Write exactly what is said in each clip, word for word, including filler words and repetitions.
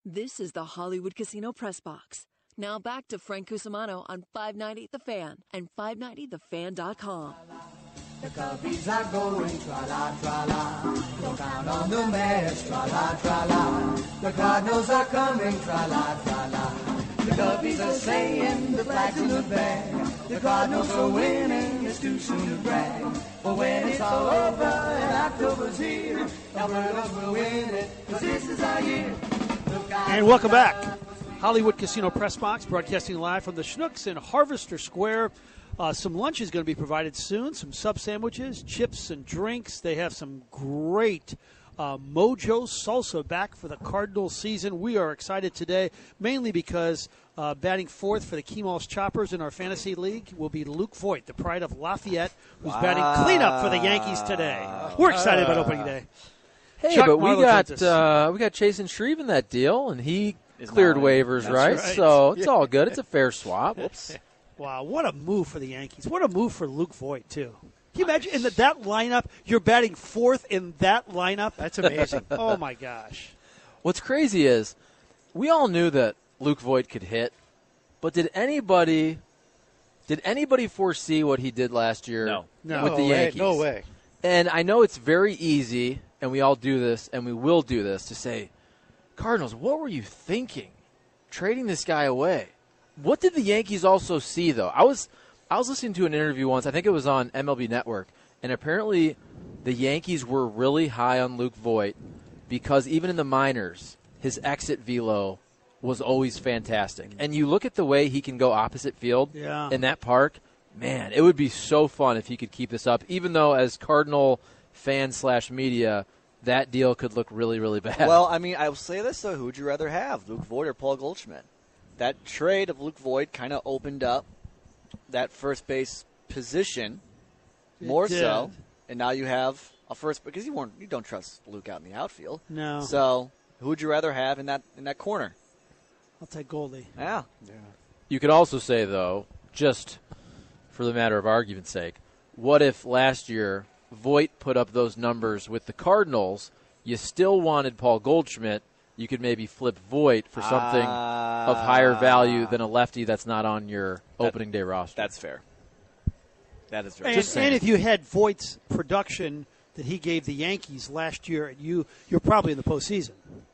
This is the Hollywood Casino Press Box. Now back to Frank Cusimano on five ninety The Fan and five ninety the fan dot com. The Cubbies are going tra-la, tra-la. Go down on the Mets, tra-la, tra-la. The Cardinals are coming, tra-la, tra-la. The Cubbies are saying the flag's in the bag. The Cardinals are winning, it's too soon to brag. But when it's all over and October's here, Alberta's will win it, 'cause this is our year. And welcome back. Hollywood Casino Press Box, broadcasting live from the Schnucks in Harvester Square. Uh, some lunch is going to be provided soon, some sub sandwiches, chips and drinks. They have some great uh, Mojo salsa back for the Cardinals season. We are excited today, mainly because uh, batting fourth for the Kimos Choppers in our fantasy league will be Luke Voigt, the pride of Lafayette, who's wow. batting cleanup for the Yankees today. We're excited uh, about opening day. Hey, Chuck but we Marlowe got uh, we got Chasen Shreve in that deal, and he Is cleared waivers, right? right? So it's yeah. all good. It's a fair swap. Whoops. Wow, what a move for the Yankees. What a move for Luke Voigt, too. Can you imagine in the, that lineup, you're batting fourth in that lineup? That's amazing. Oh, my gosh. What's crazy is we all knew that Luke Voigt could hit, but did anybody did anybody foresee what he did last year no. No. with no the way. Yankees? No way. And I know it's very easy, and we all do this, and we will do this, to say, Cardinals, what were you thinking trading this guy away? What did the Yankees also see, though? I was I was listening to an interview once. I think it was on M L B Network, and apparently the Yankees were really high on Luke Voigt because even in the minors, his exit velo was always fantastic. And you look at the way he can go opposite field yeah. in that park, man, it would be so fun if he could keep this up, even though as Cardinal fan slash media, that deal could look really, really bad. Well, I mean, I will say this, though. Who would you rather have, Luke Voigt or Paul Goldschmidt? That trade of Luke Voigt kind of opened up that first base position It more did. so, and now you have a first because you weren't you don't trust Luke out in the outfield. No. So who would you rather have in that in that corner? I'll take Goldie. Yeah. Yeah. You could also say, though, just for the matter of argument's sake, what if last year Voigt put up those numbers with the Cardinals, you still wanted Paul Goldschmidt, you could maybe flip Voigt for something uh, of higher value than a lefty that's not on your that, opening day roster. That's fair. That is very and, fair. And if you had Voigt's production that he gave the Yankees last year, you, you're probably in the postseason.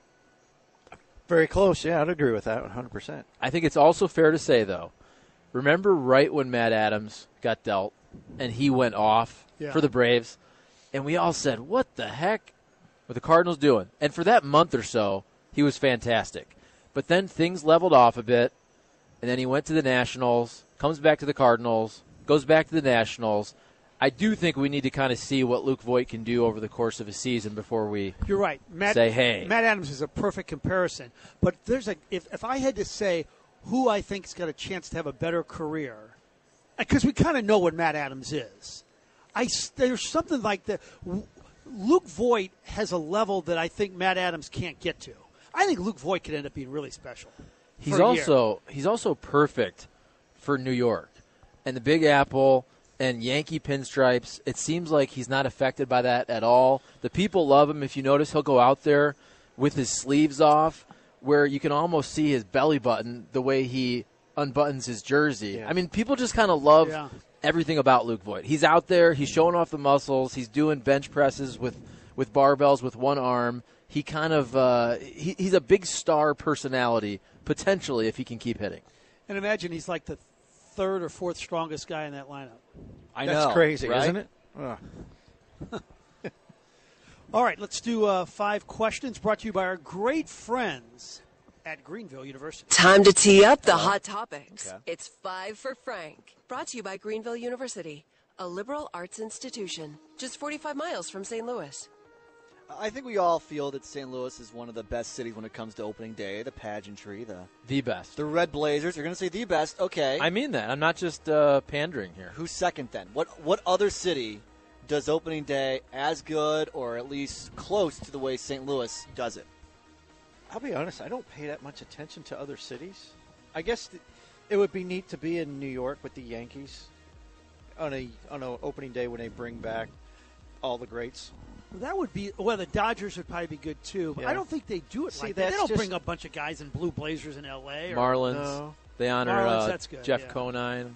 Very close, yeah, I'd agree with that one hundred percent. I think it's also fair to say, though, remember right when Matt Adams got dealt and he went off yeah. for the Braves, and we all said, what the heck are the Cardinals doing? And for that month or so, he was fantastic. But then things leveled off a bit, and then he went to the Nationals, comes back to the Cardinals, goes back to the Nationals. I do think we need to kind of see what Luke Voigt can do over the course of a season before we You're right. Matt, say, hey. Matt Adams is a perfect comparison. But there's a if, if I had to say who I think's got a chance to have a better career, because we kind of know what Matt Adams is. I, there's something like that. Luke Voigt has a level that I think Matt Adams can't get to. I think Luke Voigt could end up being really special. He's also he's also perfect for New York and the Big Apple and Yankee pinstripes. It seems like he's not affected by that at all. The people love him. If you notice, he'll go out there with his sleeves off, where you can almost see his belly button the way he unbuttons his jersey. Yeah. I mean, people just kind of love yeah. everything about Luke Voigt. He's out there. He's showing off the muscles. He's doing bench presses with, with barbells with one arm. He kind of uh, he, he's a big star personality, potentially, if he can keep hitting. And imagine he's like the third or fourth strongest guy in that lineup. I That's know, crazy, right? isn't it? Oh. All right, let's do uh, five questions brought to you by our great friends at Greenville University. Time to tee up the hot topics. Okay. It's Five for Frank. Brought to you by Greenville University, a liberal arts institution, just forty-five miles from Saint Louis. I think we all feel that Saint Louis is one of the best cities when it comes to opening day, the pageantry, the The best. the Red Blazers. You're going to say the best, okay. I mean that. I'm not just uh, pandering here. Who's second then? What what other city does opening day as good or at least close to the way Saint Louis does it? I'll be honest, I don't pay that much attention to other cities. I guess th- it would be neat to be in New York with the Yankees on a on a opening day when they bring back all the greats. Well, that would be well. The Dodgers would probably be good too, but Yeah. I don't think they do it See, like that. They that's don't just- bring a bunch of guys in blue blazers in L A. Or, Marlins. No. They honor Marlins, uh, that's good, Jeff yeah. Conine,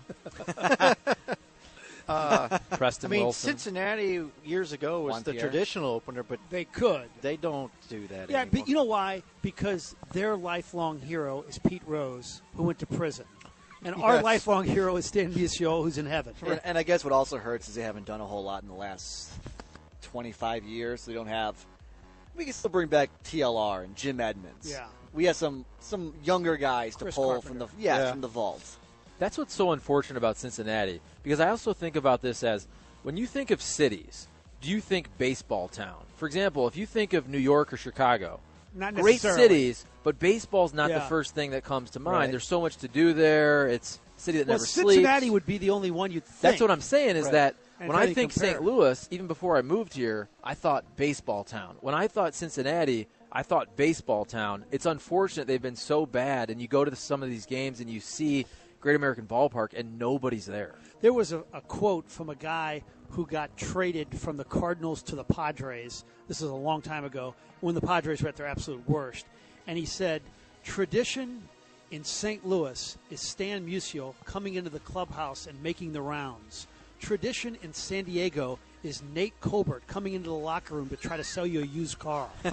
Uh, Preston I mean, Wilson. Cincinnati years ago was Juan the Pierre. traditional opener, but They could. they don't do that Yeah, anymore. but you know why? Because their lifelong hero is Pete Rose, who went to prison. And our Yes. lifelong hero is Stan Musial, who's in heaven. And, and I guess what also hurts is they haven't done a whole lot in the last twenty-five years. So they don't have. We can still bring back T L R and Jim Edmonds. Yeah. We have some some younger guys to Chris pull Carpenter. from the yeah, Yeah. from the vaults. That's what's so unfortunate about Cincinnati, because I also think about this as when you think of cities, do you think baseball town? For example, if you think of New York or Chicago, Not great necessarily. cities, but baseball's not the Yeah. first thing that comes to mind. Right. There's so much to do there. It's a city that Well, never Cincinnati sleeps. would be the only one you'd think. That's what I'm saying is Right. that And when how I you think compare. Saint Louis, even before I moved here, I thought baseball town. When I thought Cincinnati, I thought baseball town. It's unfortunate they've been so bad, and you go to the, some of these games and you see Great American Ballpark, and nobody's there. There was a, a quote from a guy who got traded from the Cardinals to the Padres. This is a long time ago, when the Padres were at their absolute worst. And he said, tradition in Saint Louis is Stan Musial coming into the clubhouse and making the rounds. Tradition in San Diego is Nate Colbert coming into the locker room to try to sell you a used car. Who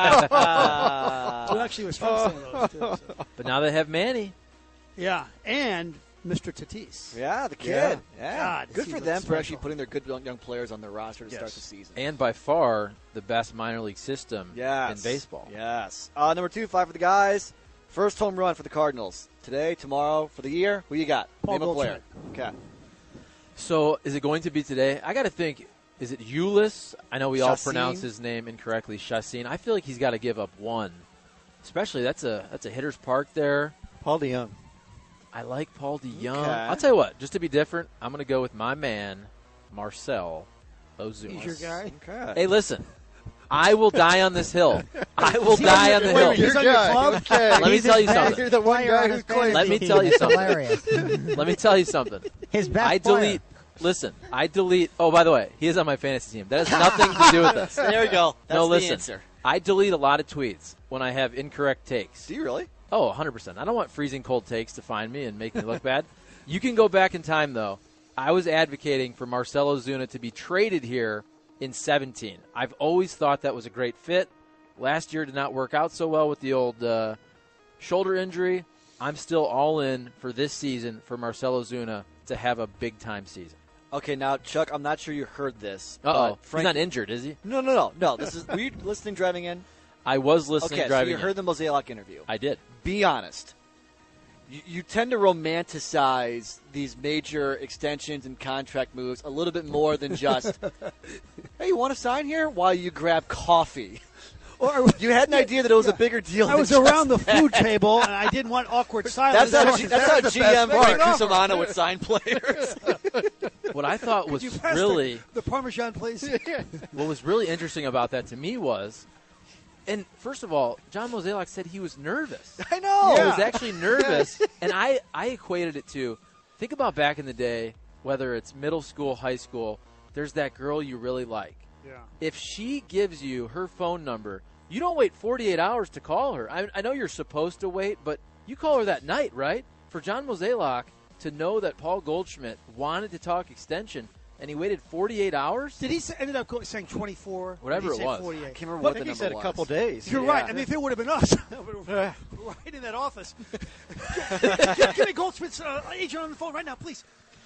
actually was from Saint Louis, too. so. But now they have Manny. Yeah, and Mister Tatis. Yeah, the kid. Yeah. Yeah, God, good he for looks them for special. actually putting their good young young players on their roster to Yes. start the season. And by far the best minor league system Yes. in baseball. Yes. Uh, number two, five for the guys. First home run for the Cardinals today, tomorrow, for the year. Who you got? Paul Name a player. Goldschmidt. Okay. So is it going to be today? I got to think, is it Eulis? I know we all Chacin? pronounce his name incorrectly, Chacin. I feel like he's got to give up one. Especially that's a that's a hitter's park there. Paul DeYoung. I like Paul DeYoung. Okay. I'll tell you what, just to be different, I'm going to go with my man, Marcel Ozuna. He's your guy? Okay. Hey, listen, I will die on this hill. I will die on the Wait, hill. you're He's on your guy. club? Okay. Let me He's tell his you best something. You're the one player guy on who his claims Let me fantasy tell team. you It's something. hilarious. Let me tell you something. His best I player. delete. Listen, I delete. Oh, by the way, he is on my fantasy team. That has nothing to do with this. There we go. That's no, the listen. answer. I delete a lot of tweets when I have incorrect takes. Do you really? Oh, one hundred percent. I don't want freezing cold takes to find me and make me look bad. You can go back in time, though. I was advocating for Marcell Ozuna to be traded here in seventeen. I've always thought that was a great fit. Last year did not work out so well with the old uh, shoulder injury. I'm still all in for this season for Marcell Ozuna to have a big-time season. Okay, now, Chuck, I'm not sure you heard this. Uh-oh. but Frank- He's not injured, is he? No, no, no. No, this is. Were you listening driving in? I was listening Okay, so driving you heard in. the Mosaic interview. I did. Be honest. You, you tend to romanticize these major extensions and contract moves a little bit more than just, hey, you want to sign here? While you grab coffee. Or You had an idea that it was a bigger deal. I than was just around the that. food table, and I didn't want awkward silence. That's how, So- G- that's how the G best M part. Frank Cusimano would sign players. What I thought was Could you pass really the, the Parmesan, please? what was really interesting about that to me was, and first of all, John Mozeliak said he was nervous. I know. He was actually nervous, and I, I equated it to, think about back in the day, whether it's middle school, high school, there's that girl you really like. Yeah. If she gives you her phone number, you don't wait forty-eight hours to call her. I, I know you're supposed to wait, but you call her that night, right? For John Mozeliak to know that Paul Goldschmidt wanted to talk extension, and he waited forty-eight hours? Did he say, ended up go- saying twenty-four? Whatever Did he it say was. forty-eight? I can't remember But what I the think he number said a was. couple days. You're Yeah. right. I mean, if it would have been us, right in that office. Give me Goldsmith's uh, agent on the phone right now, please.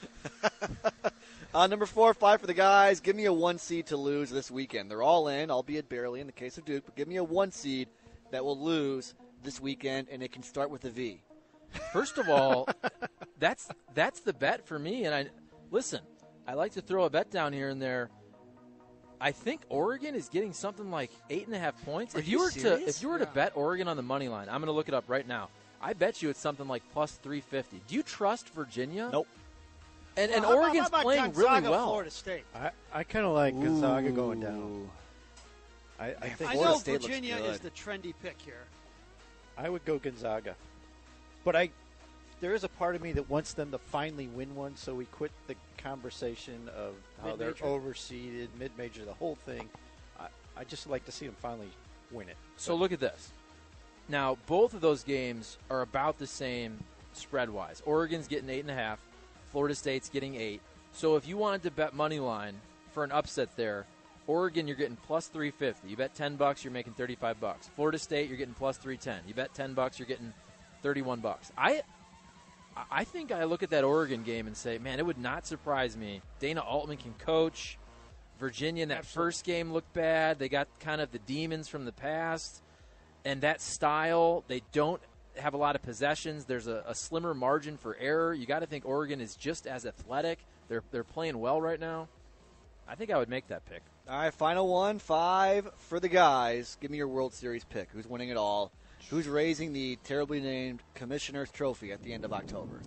Uh, number four, five for the guys. Give me a one seed to lose this weekend. They're all in, albeit barely in the case of Duke, but give me a one seed that will lose this weekend, and it can start with a V. First of all, that's that's the bet for me. And I listen, I like to throw a bet down here and there. I think Oregon is getting something like eight and a half points. Are if you you were serious? to if you were to bet Oregon on the money line, I'm going to look it up right now. I bet you it's something like plus three fifty. Do you trust Virginia? Nope. And and Well, how about- Oregon's how about playing Gonzaga, really well. Florida State. I, I kind of like Gonzaga going down. Ooh. I, I think I Florida know State looks Virginia good. is the trendy pick here. I would go Gonzaga. But I, there is a part of me that wants them to finally win one, so we quit the conversation of how Mid-major. they're overseeded, mid-major, the whole thing. I, I just like to see them finally win it. So look at this. Now, both of those games are about the same spread-wise. Oregon's getting eight and a half. Florida State's getting eight. So if you wanted to bet money line for an upset there, Oregon, you're getting plus three fifty. You bet ten bucks, you're making thirty-five bucks. Florida State, you're getting plus three ten. You bet ten bucks, you're getting thirty-one bucks. I I think I look at that Oregon game and say, man, it would not surprise me. Dana Altman can coach. Virginia in that Absolutely. first game looked bad. They got kind of the demons from the past. And that style, they don't have a lot of possessions. There's a, a slimmer margin for error. You got to think Oregon is just as athletic. They're they're playing well right now. I think I would make that pick. All right, final one, five for the guys. Give me your World Series pick. Who's winning it all? Who's raising the terribly named Commissioner's Trophy at the end of October?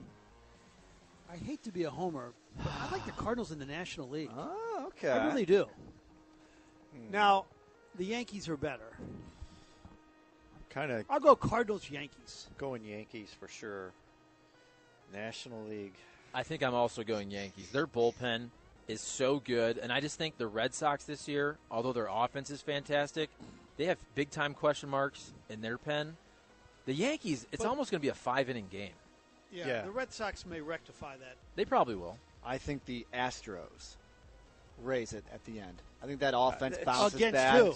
I hate to be a homer, but I like the Cardinals in the National League. Oh, okay. I really do. Now, the Yankees are better. Kind of I'll go Cardinals-Yankees. going Yankees for sure. National League. I think I'm also going Yankees. Their bullpen is so good, and I just think the Red Sox this year, although their offense is fantastic, they have big-time question marks in their pen. The Yankees, it's But- almost going to be a five-inning game. Yeah, Yeah. the Red Sox may rectify that. They probably will. I think the Astros raise it at the end. I think that offense it's bounces against back. who?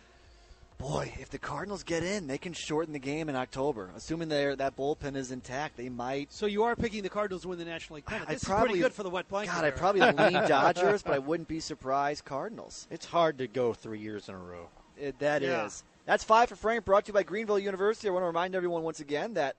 Boy, if the Cardinals get in, they can shorten the game in October. Assuming their that bullpen is intact, they might. So you are picking the Cardinals to win the National League pennant. I'd This is probably- pretty good for the wet blanket. God, I era. probably lean Dodgers, but I wouldn't be surprised Cardinals. It's hard to go three years in a row. It, that is. Yeah. That's five for Frank, brought to you by Greenville University. I want to remind everyone once again that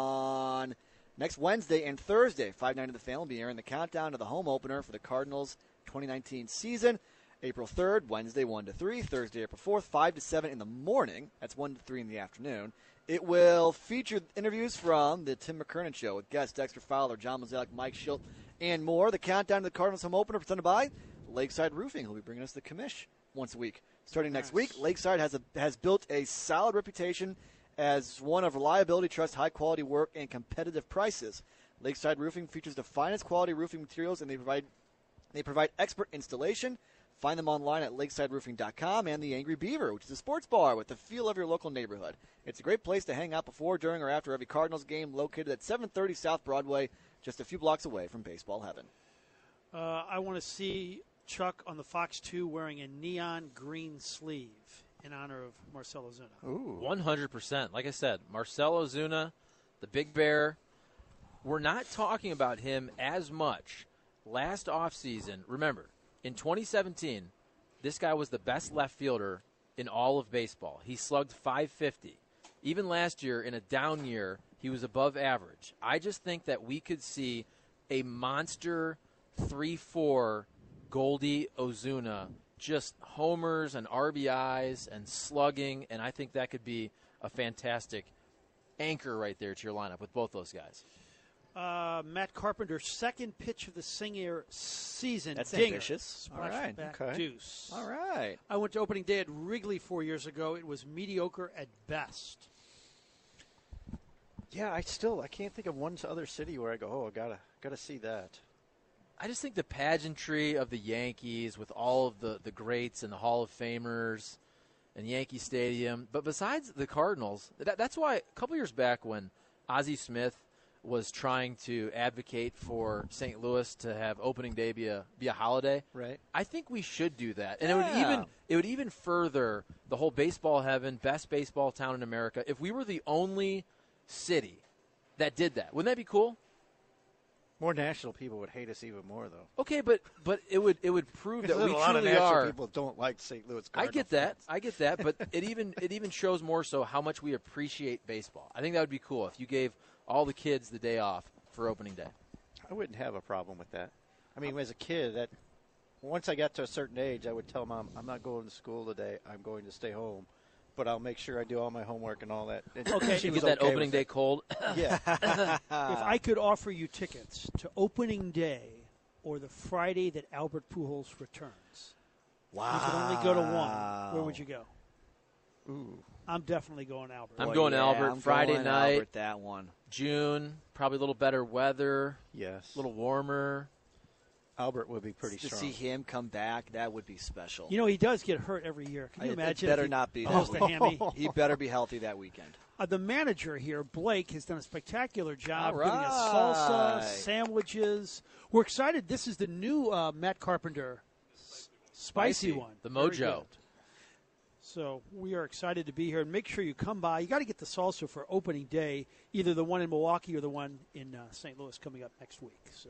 on next Wednesday and Thursday, five ninety The Fan will be airing the countdown to the home opener for the Cardinals twenty nineteen season. April third, Wednesday one to three, Thursday April fourth, five to seven in the morning. That's one to three in the afternoon. It will feature interviews from the Tim McKernan Show with guests Dexter Fowler, John Mozeliak, Mike Schilt, and more. The countdown to the Cardinals home opener presented by Lakeside Roofing, who'll be bringing us the commish once a week. Starting next Nice. week, Lakeside has a, has built a solid reputation as one of reliability, trust, high-quality work, and competitive prices. Lakeside Roofing features the finest quality roofing materials, and they provide they provide expert installation. Find them online at lakeside roofing dot com and the Angry Beaver, which is a sports bar with the feel of your local neighborhood. It's a great place to hang out before, during, or after every Cardinals game, located at seven thirty South Broadway, just a few blocks away from baseball heaven. Uh, I want to see Chuck on the Fox two wearing a neon green sleeve in honor of Marcell Ozuna. Ooh. one hundred percent. Like I said, Marcell Ozuna, the Big Bear. We're not talking about him as much. Last offseason, remember, in twenty seventeen, this guy was the best left fielder in all of baseball. He slugged five fifty. Even last year, in a down year, he was above average. I just think that we could see a monster three four Goldie Ozuna, just homers and R B Is and slugging, and I think that could be a fantastic anchor right there to your lineup with both those guys. Uh, Matt Carpenter's second pitch of the Singer season. That's dinger. ambitious. Splash All right, back okay. deuce. All right. I went to opening day at Wrigley four years ago. It was mediocre at best. Yeah, I still I can't think of one other city where I go, oh, I gotta gotta see that. I just think the pageantry of the Yankees with all of the, the greats and the Hall of Famers and Yankee Stadium. But besides the Cardinals, that, that's why a couple years back when Ozzie Smith was trying to advocate for Saint Louis to have opening day be a, be a holiday, Right. I think we should do that. And it would Yeah. even it would even further the whole baseball heaven, best baseball town in America. If we were the only city that did that, wouldn't that be cool? More national people would hate us even more, though. Okay, but but it would it would prove that Because we a lot of truly national are. people don't like Saint Louis I Cardinals. get that. I get that, but it even it even shows more so how much we appreciate baseball. I think that would be cool if you gave all the kids the day off for opening day. I wouldn't have a problem with that. I mean, as a kid, that once I got to a certain age, I would tell Mom, I'm not going to school today. I'm going to stay home. But I'll make sure I do all my homework and all that. And Okay. she You was get that okay opening with day it. cold. Yeah. If I could offer you tickets to opening day or the Friday that Albert Pujols returns, Wow. you could only go to one. Where would you go? Ooh. I'm definitely going Albert. I'm Boy, going yeah, Albert I'm Friday going night. Albert, that one. June, probably a little better weather, Yes. a little warmer. Albert would be pretty to strong. see him come back, that would be special. You know, he does get hurt every year. Can you I- imagine? It better if he not be. posts that a week. hammy? He better be healthy that weekend. Uh, the manager here, Blake, has done a spectacular job All giving us salsa, right. sandwiches. We're excited. This is the new uh, Matt Carpenter s- spicy, Spicy. one. The Very Mojo. good. So we are excited to be here. And make sure you come by. You got to get the salsa for opening day, either the one in Milwaukee or the one in uh, Saint Louis coming up next week. So,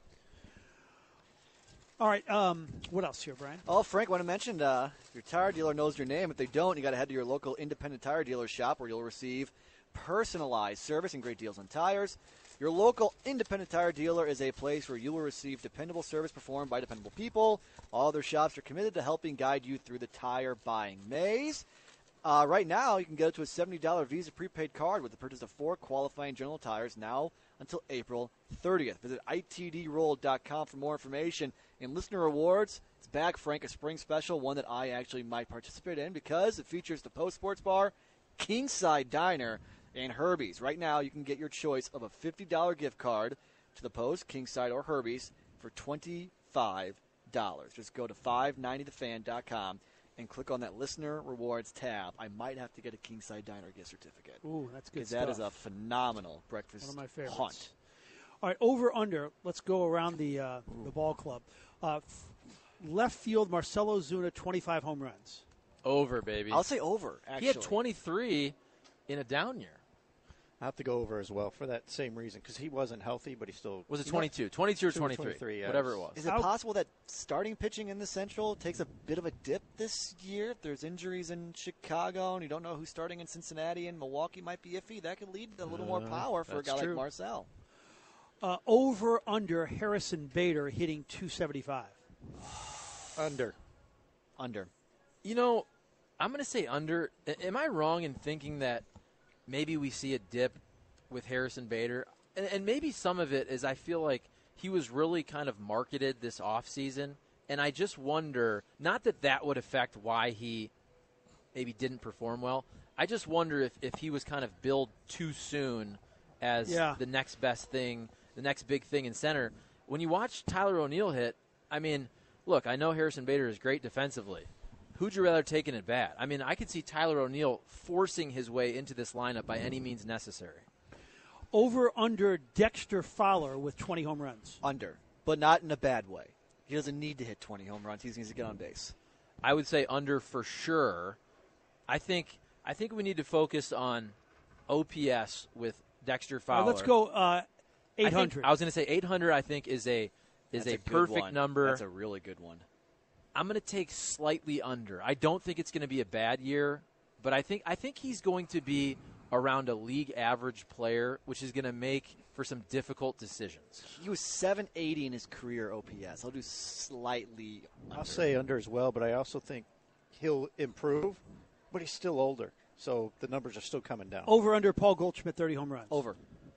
all right. Um, what else here, Brian? Oh, Frank, want to mention uh, your tire dealer knows your name. If they don't, you got to head to your local independent tire dealer shop where you'll receive personalized service and great deals on tires. Your local independent tire dealer is a place where you will receive dependable service performed by dependable people. All their shops are committed to helping guide you through the tire buying maze. Uh, right now, you can get up to a seventy dollars Visa prepaid card with the purchase of four qualifying General tires now until April thirtieth. Visit I T D roll dot com for more information. And listener rewards, it's back, Frank, a spring special, one that I actually might participate in because it features the Post Sports Bar, Kingside Diner, and Herbie's. Right now, you can get your choice of a fifty dollars gift card to the Post, Kingside, or Herbie's for twenty-five dollars. Just go to five ninety the fan dot com and click on that Listener Rewards tab. I might have to get a Kingside Diner gift certificate. Ooh, that's good Because stuff. that is a phenomenal breakfast One of my favorites. haunt. All right, over under. Let's go around the uh, the ball club. Uh, f- left field, Marcelo Zuna, twenty-five home runs. Over, baby. I'll say over, actually. he had twenty-three in a down year. I have to go over as well for that same reason because he wasn't healthy, but he still Was it you know, twenty-two? twenty-two or Two or twenty-three? twenty-three, yeah. Whatever it was. Is it How- possible that starting pitching in the Central takes a bit of a dip this year? If there's injuries in Chicago and you don't know who's starting in Cincinnati and Milwaukee might be iffy, that could lead to a little more Uh, power for a that's guy true. like Marcel. Uh, over under Harrison Bader hitting two seventy-five. under. Under. You know, I'm going to say under. A- Am I wrong in thinking that maybe we see a dip with Harrison Bader? And, and maybe some of it is I feel like he was really kind of marketed this offseason. And I just wonder, not that that would affect why he maybe didn't perform well. I just wonder if, if he was kind of billed too soon as Yeah. the next best thing, the next big thing in center. When you watch Tyler O'Neill hit, I mean, look, I know Harrison Bader is great defensively. Who'd you rather take in at bat? I mean, I could see Tyler O'Neill forcing his way into this lineup by any means necessary. Over under Dexter Fowler with twenty home runs. Under. But not in a bad way. He doesn't need to hit twenty home runs. He needs to get on base. I would say under for sure. I think I think we need to focus on O P S with Dexter All Fowler. right, let's go uh, I think- eight hundred. I was going to say eight hundred. I think is a is That's a, good perfect one. number. That's a really good one. I'm going to take slightly under. I don't think it's going to be a bad year, but I think I think he's going to be around a league average player, which is going to make for some difficult decisions. He was seven eighty in his career O P S. I'll do slightly under. I'll say under as well, but I also think he'll improve, but he's still older, so the numbers are still coming down. Over under Paul Goldschmidt, thirty home runs. Over.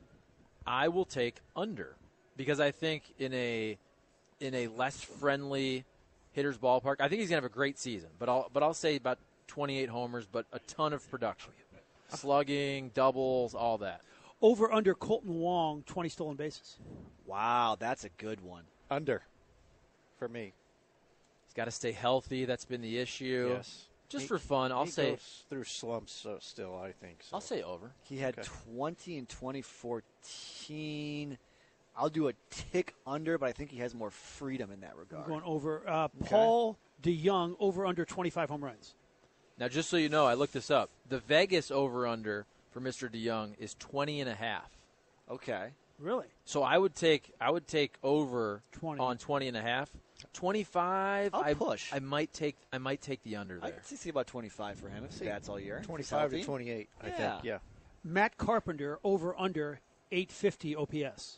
I will take under because I think in a in a less friendly hitter's ballpark, I think he's going to have a great season. But I'll but I'll say about twenty-eight homers, but a ton of production, slugging, doubles, all that. Over under Colton Wong, twenty stolen bases. Wow, that's a good one. Under for me. He's got to stay healthy. That's been the issue. Yes. Just He- for fun, I'll he say goes through slumps uh, still, I think. So. I'll say over. He had Okay. twenty in twenty fourteen. I'll do a tick under, but I think he has more freedom in that We're regard. going over. Uh, Paul DeYoung, over under twenty-five home runs. Now, just so you know, I looked this up. The Vegas over-under for Mister DeYoung is twenty and a half. Okay. Really? So I would take I would take over twenty. on twenty and a half. twenty-five. I'll I push. I might take I might take the under I there. can see about twenty-five for him if he bats all year. If he's twenty-five to healthy. twenty-eight, I Yeah. think. Yeah. Matt Carpenter, over under eight fifty O P S.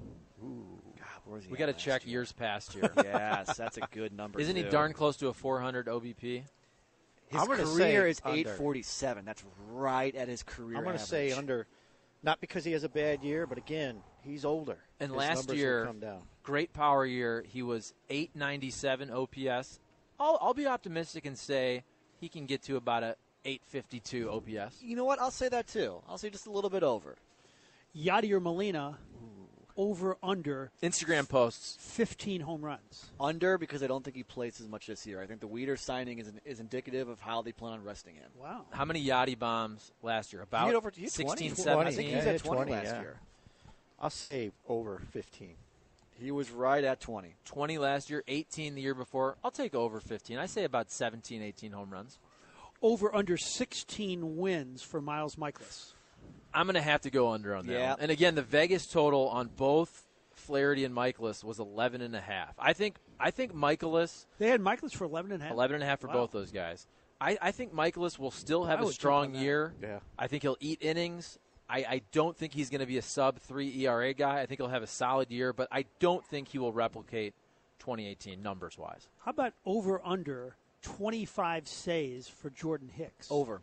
God, where was he We at got to last check year? years past year. Yes, that's a good number. Isn't he too. darn close to a four hundred O B P? His I'm gonna career say is under. eight forty-seven. That's right at his career. I'm going to average. say under, not because he has a bad year, but again, he's older. And His last numbers will year, come down. great power year. He was eight ninety-seven O P S. I'll I'll be optimistic and say he can get to about a eight fifty-two O P S. You know what? I'll say that too. I'll say just a little bit over. Yadier Molina, over under Instagram posts. fifteen home runs. Under, because I don't think he plays as much this year. I think the Weeder signing is is indicative of how they plan on resting him. Wow. How many Yachty bombs last year? About He had over he had sixteen, twenty. seventeen? I think he's Yeah, at twenty, twenty, last yeah. year. I'll say over fifteen. He was right at twenty. twenty last year, eighteen the year before. I'll take over fifteen. I say about seventeen, eighteen home runs. Over under sixteen wins for Miles Michaelis. I'm going to have to go under on that Yeah. one. And again, the Vegas total on both Flaherty and Michaelis was eleven and a half. I think I think Michaelis They had Michaelis for eleven and a half. eleven and a half for Wow. both those guys. I, I think Michaelis will still have I a would jump strong on that. year. Yeah. I think he'll eat innings. I, I don't think he's going to be a sub three E R A guy. I think he'll have a solid year, but I don't think he will replicate twenty eighteen numbers wise. How about over under twenty-five saves for Jordan Hicks? Over.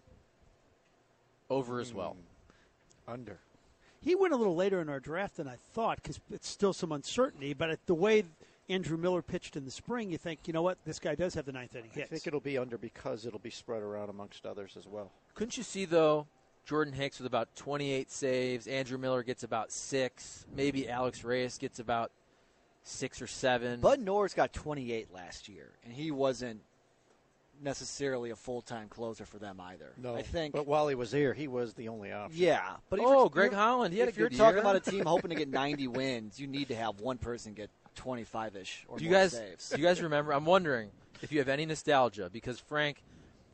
Over as well. Under. He went a little later in our draft than I thought because it's still some uncertainty. But at the way Andrew Miller pitched in the spring, you think, you know what, this guy does have the ninth inning I hits. think it'll be under because it'll be spread around amongst others as well. Couldn't you see, though, Jordan Hicks with about twenty-eight saves, Andrew Miller gets about six, maybe Alex Reyes gets about six or seven. Bud Norris got twenty-eight last year, and he wasn't necessarily a full-time closer for them either. No, I think. But while he was there, he was the only option. Yeah, but if Oh, you're- Greg you're- Holland, he had a if you're good talking year. about a team hoping to get ninety wins, you need to have one person get twenty-five-ish or do you more guys saves. do you guys remember? I'm wondering if you have any nostalgia because Frank,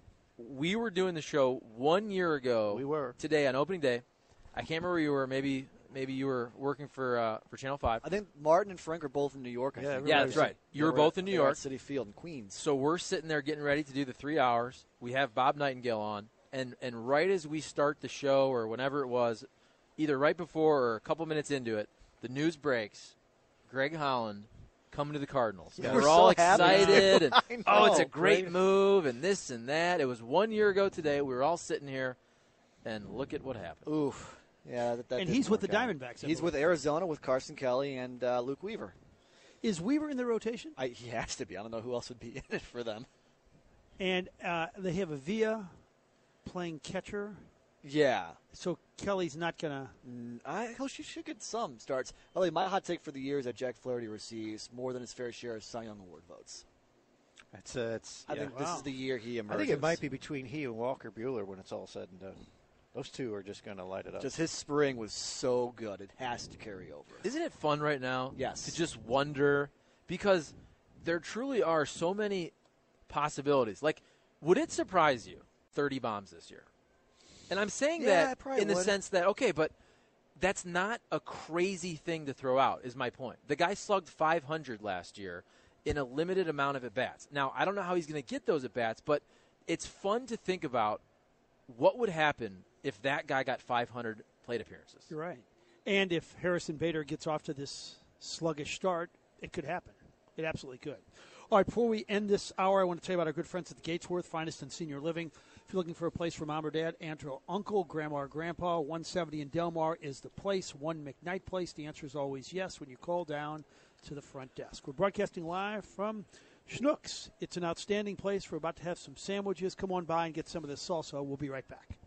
we were doing the show one year ago. We were. Today on opening day. I can't remember where you were. Maybe maybe you were working for uh, for Channel Five. I think Martin and Frank are both in New York. I Yeah, think. Yeah, everybody that's was- right. You were They both in New they were York. at City Field in Queens. So we're sitting there getting ready to do the three hours. We have Bob Nightingale on, and and right as we start the show or whenever it was, either right before or a couple minutes into it, the news breaks. Greg Holland coming to the Cardinals. Yeah. And We're we're all so happy. excited. And, I oh, it's a know, great right? move and this and that. It was one year ago today. We were all sitting here, and look at what happened. Oof. Yeah, that, that And didn't he's with work the out. Diamondbacks, I He's with believe. Arizona with Carson Kelly and uh, Luke Weaver. Is Weaver in the rotation? I, he has to be. I don't know who else would be in it for them. And uh, they have a Villa playing catcher. Yeah. So Kelly's not going to. Mm, I hope she should get some starts. Ellie, my hot take for the year is that Jack Flaherty receives more than his fair share of Cy Young Award votes. It's, uh, it's, I yeah. think this Wow. is the year he I emerges. think it might be between he and Walker Buehler when it's all said and done. Those two are just going to light it up. Just his spring was so good. It has to carry over. Isn't it fun right now? Yes. To just wonder because there truly are so many possibilities. Like, would it surprise you thirty bombs this year? And I'm saying Yeah, that it probably in the would. sense that okay, but that's not a crazy thing to throw out. Is my point. The guy slugged five hundred last year in a limited amount of at bats. Now I don't know how he's going to get those at bats, but it's fun to think about what would happen if that guy got five hundred plate appearances. You're right. And if Harrison Bader gets off to this sluggish start, it could happen. It absolutely could. All right, before we end this hour, I want to tell you about our good friends at the Gatesworth, finest in senior living. If you're looking for a place for mom or dad, aunt or uncle, grandma or grandpa, one seventy in Delmar is the place. One McKnight Place. The answer is always yes when you call down to the front desk. We're broadcasting live from Schnucks. It's an outstanding place. We're about to have some sandwiches. Come on by and get some of this salsa. We'll be right back.